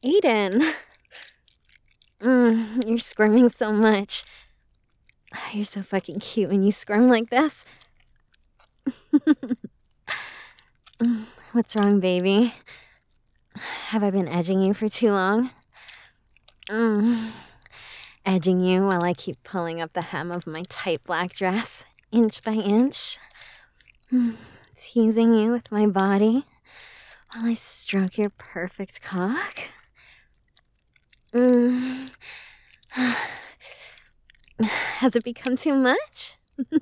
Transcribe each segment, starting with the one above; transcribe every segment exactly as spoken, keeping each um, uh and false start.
Aiden. Mm, you're squirming so much. You're so fucking cute when you squirm like this. What's wrong, baby? Have I been edging you for too long? Mm. Edging you while I keep pulling up the hem of my tight black dress, inch by inch. Mm. Teasing you with my body while I stroke your perfect cock. Mm. Has it become too much?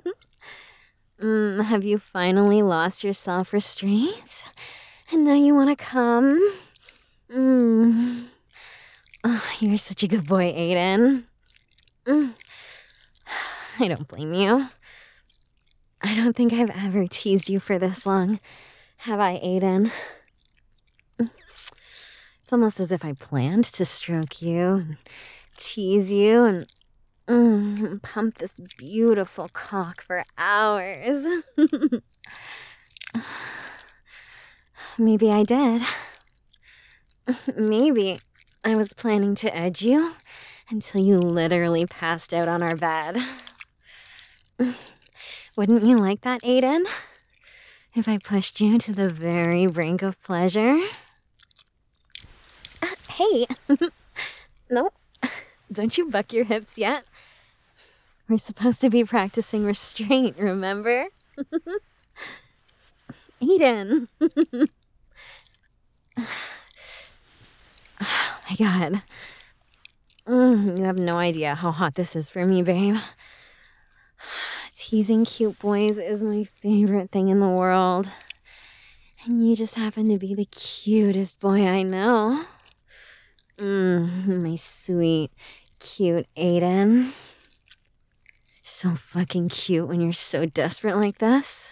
mm, have you finally lost your self-restraint? And now you want to come? Mm. Oh, you're such a good boy, Aiden. Mm. I don't blame you. I don't think I've ever teased you for this long. Have I, Aiden? It's almost as if I planned to stroke you and tease you and mm, pump this beautiful cock for hours. Maybe I did. Maybe I was planning to edge you until you literally passed out on our bed. Wouldn't you like that, Aiden? If I pushed you to the very brink of pleasure? Uh, hey! Nope. Don't you buck your hips yet? We're supposed to be practicing restraint, remember? Aiden! Oh my god. Mm, you have no idea how hot this is for me, babe. Teasing cute boys is my favorite thing in the world. And you just happen to be the cutest boy I know. Mmm, my sweet, cute Aiden. So fucking cute when you're so desperate like this.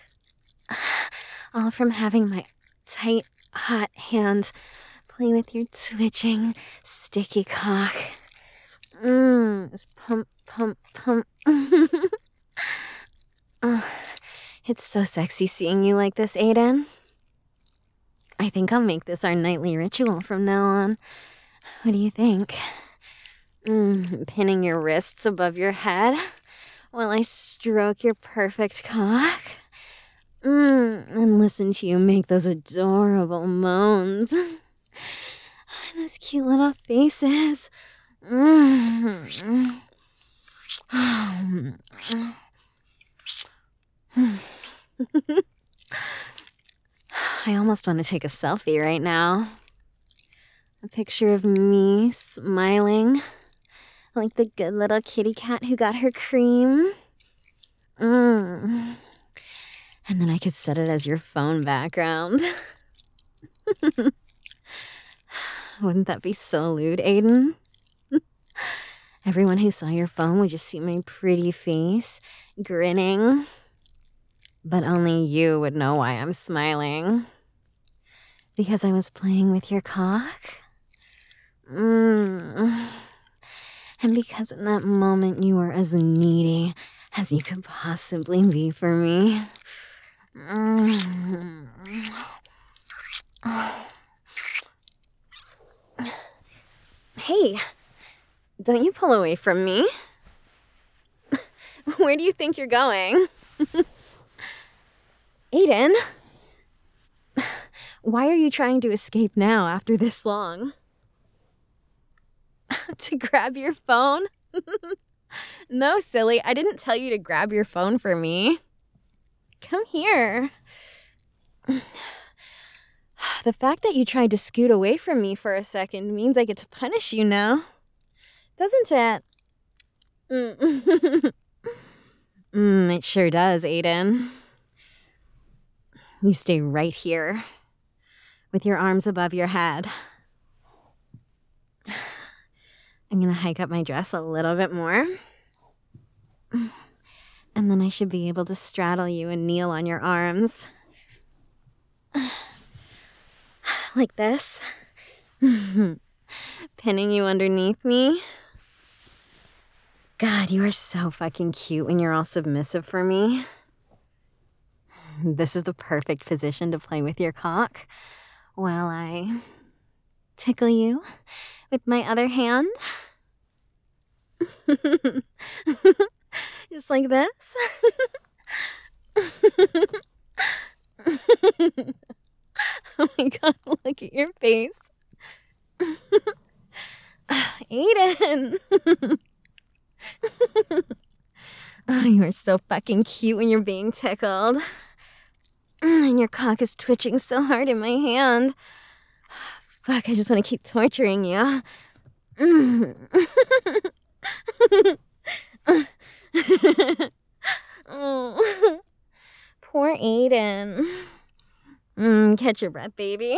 All from having my tight, hot hand play with your twitching, sticky cock. Mmm, it's pump, pump, pump. Oh, it's so sexy seeing you like this, Aiden. I think I'll make this our nightly ritual from now on. What do you think? Mm, pinning your wrists above your head while I stroke your perfect cock. Mm, and listen to you make those adorable moans. Those cute little faces. Mm. I almost want to take a selfie right now. A picture of me smiling like the good little kitty cat who got her cream. Mm. And then I could set it as your phone background. Wouldn't that be so lewd, Aiden? Everyone who saw your phone would just see my pretty face, grinning. But only you would know why I'm smiling. Because I was playing with your cock? Mm. And because in that moment you were as needy as you could possibly be for me. Mm. Hey, don't you pull away from me. Where do you think you're going? Aiden? Why are you trying to escape now after this long? To grab your phone? No, silly. I didn't tell you to grab your phone for me. Come here. The fact that you tried to scoot away from me for a second means I get to punish you now. Doesn't it? Mm. mm, it sure does, Aiden. You stay right here with your arms above your head. I'm going to hike up my dress a little bit more. And then I should be able to straddle you and kneel on your arms. Like this. Pinning you underneath me. God, you are so fucking cute when you're all submissive for me. This is the perfect position to play with your cock while I tickle you with my other hand? Just like this? Oh my god, look at your face. Aiden! Oh, you are so fucking cute when you're being tickled. And your cock is twitching so hard in my hand. Fuck, I just want to keep torturing you. Oh, poor Aiden. Mm, catch your breath, baby.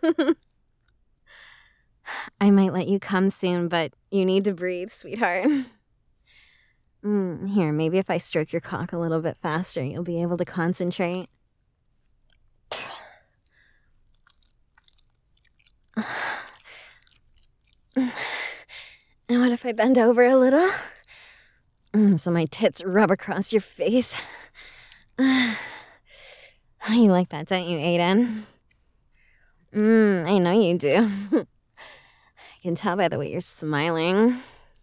I might let you come soon, but you need to breathe, sweetheart. Mm, here, maybe if I stroke your cock a little bit faster, you'll be able to concentrate. And what if I bend over a little? Mm, so my tits rub across your face. You like that, don't you, Aiden? Mm, I know you do. I can tell by the way you're smiling.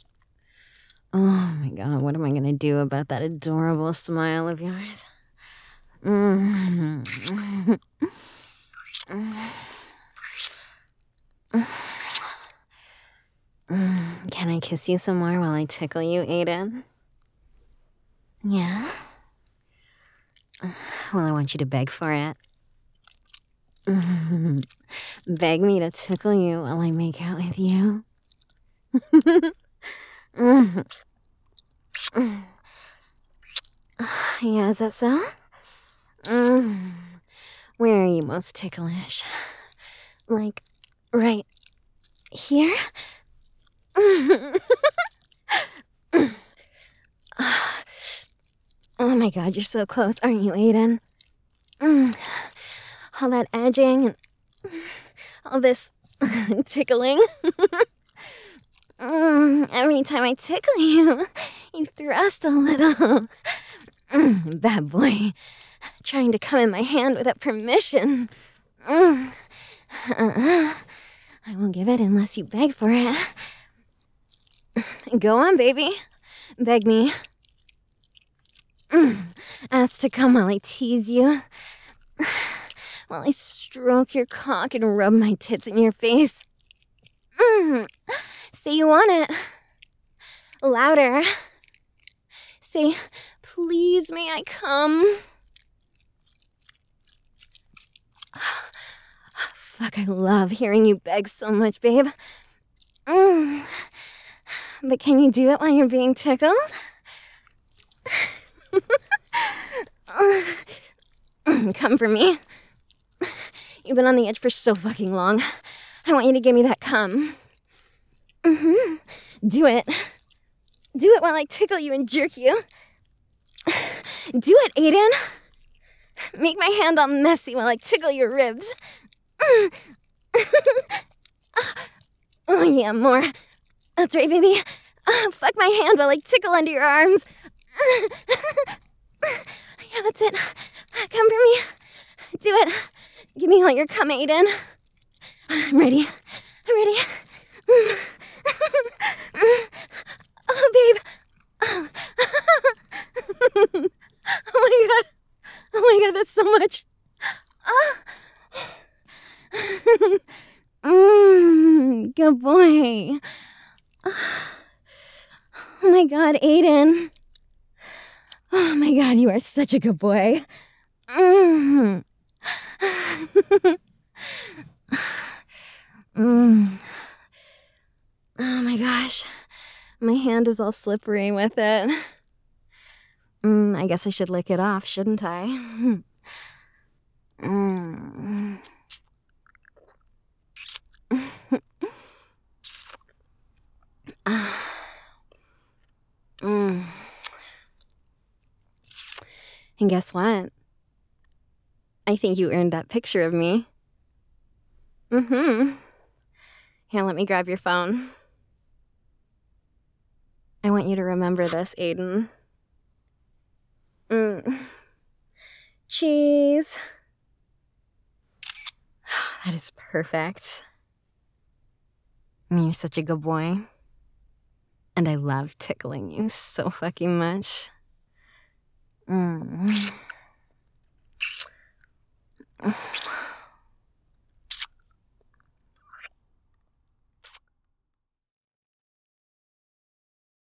Oh my god, what am I gonna do about that adorable smile of yours? Mm. Mm. Can I kiss you some more while I tickle you, Aiden? Yeah? Well, I want you to beg for it. Beg me to tickle you while I make out with you. Yeah, is that so? Where are you most ticklish? Like, right here? Oh my god, you're so close, aren't you, Aiden? Mm. All that edging and all this tickling. Mm. Every time I tickle you, you thrust a little. Mm. Bad boy. Trying to come in my hand without permission. Mm. Uh-uh. I won't give it unless you beg for it. Go on, baby. Beg me. Mm. Ask to come while I tease you. While I stroke your cock and rub my tits in your face. Mm. Say you want it. Louder. Say, please may I come? Fuck, I love hearing you beg so much, babe. Mm. But can you do it while you're being tickled? Come for me. You've been on the edge for so fucking long. I want you to give me that cum. Mm-hmm. Do it. Do it while I tickle you and jerk you. Do it, Aiden. Make my hand all messy while I tickle your ribs. Oh yeah, more. That's right, baby. Oh, fuck my hand while I tickle under your arms. Yeah, that's it. Come for me. Do it. Give me all your cum, Aiden. I'm ready. I'm ready. Oh, babe. Oh. Oh my god. Oh my god, that's so much. Oh. Mm, good boy. Oh my god, Aiden. Oh my god, you are such a good boy. Mm. Mm. Oh my gosh. My hand is all slippery with it. Mm, I guess I should lick it off, shouldn't I? Mm. Mm. And guess what? I think you earned that picture of me. Mm-hmm. Here, let me grab your phone. I want you to remember this, Aiden. Mm. Cheese. That is perfect. You're such a good boy. And I love tickling you so fucking much. Mm.